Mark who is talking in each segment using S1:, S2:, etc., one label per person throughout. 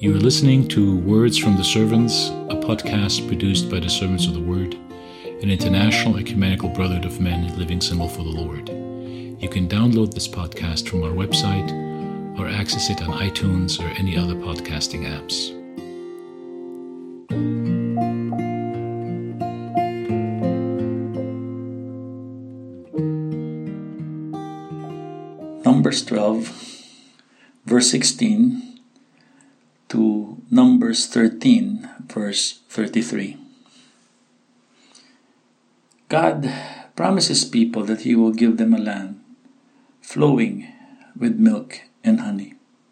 S1: You are listening to Words from the Servants, a podcast produced by the Servants of the Word, an international ecumenical brotherhood of men living single for the Lord. You can download this podcast from our website or access it on iTunes or any other podcasting apps.
S2: Numbers 12, verse 16 to Numbers 13, verse 33. God promises people that He will give them a land flowing with milk and honey.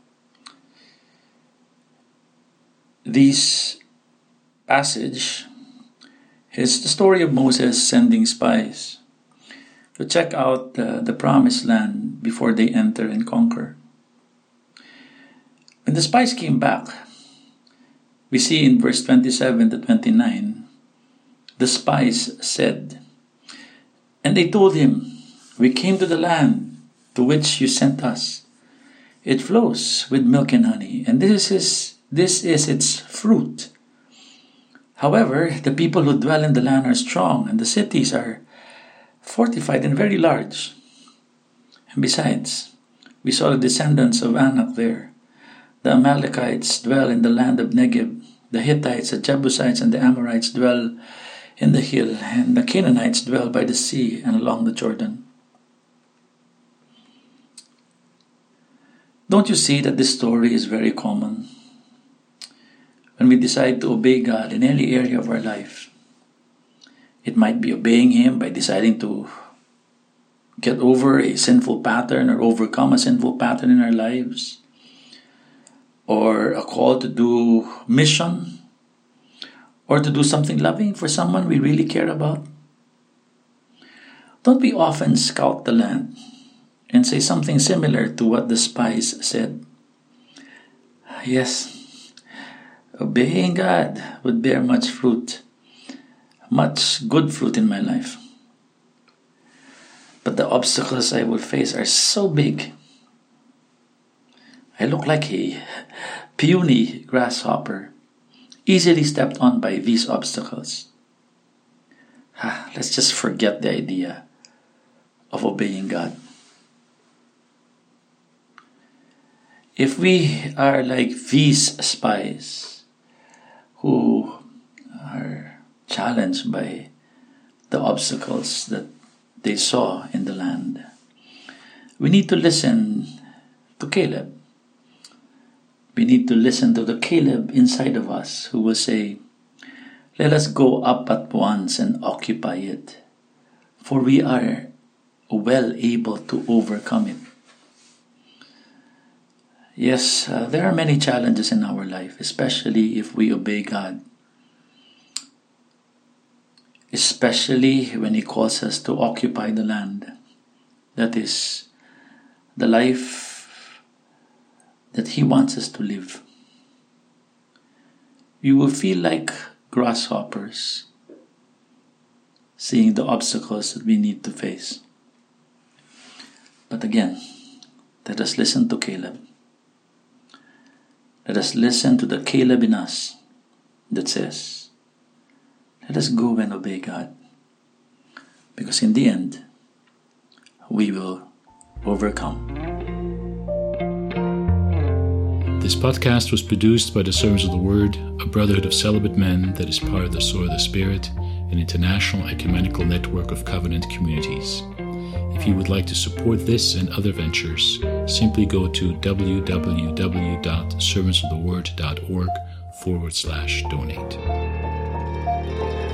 S2: This passage is the story of Moses sending spies to check out the promised land before they enter and conquer. When the spies came back, we see in verse 27 to 29, the spies said, "And they told him, 'We came to the land to which you sent us. It flows with milk and honey, and this is its fruit. However, the people who dwell in the land are strong, and the cities are fortified and very large. And besides, we saw the descendants of Anak there. The Amalekites dwell in the land of Negev. The Hittites, the Jebusites, and the Amorites dwell in the hill, and the Canaanites dwell by the sea and along the Jordan.'" Don't you see that this story is very common? When we decide to obey God in any area of our life, it might be obeying Him by deciding to get over a sinful pattern or overcome a sinful pattern in our lives, or a call to do mission, or to do something loving for someone we really care about. Don't we often scout the land and say something similar to what the spies said? Yes, obeying God would bear much fruit, much good fruit in my life. But the obstacles I will face are so big. I look like a puny grasshopper, easily stepped on by these obstacles. Let's just forget the idea of obeying God. If we are like these spies who are challenged by the obstacles that they saw in the land, we need to listen to Caleb. We need to listen to the Caleb inside of us who will say, "Let us go up at once and occupy it, for we are well able to overcome it." Yes, there are many challenges in our life, especially if we obey God. Especially when He calls us to occupy the land. That is, the life that He wants us to live. We will feel like grasshoppers, seeing the obstacles that we need to face. But again, let us listen to Caleb. Let us listen to the Caleb in us that says, "Let us go and obey God, because in the end, we will overcome."
S1: This podcast was produced by the Servants of the Word, a brotherhood of celibate men that is part of the Sword of the Spirit, an international ecumenical network of covenant communities. If you would like to support this and other ventures, simply go to www.servantsoftheword.org/donate.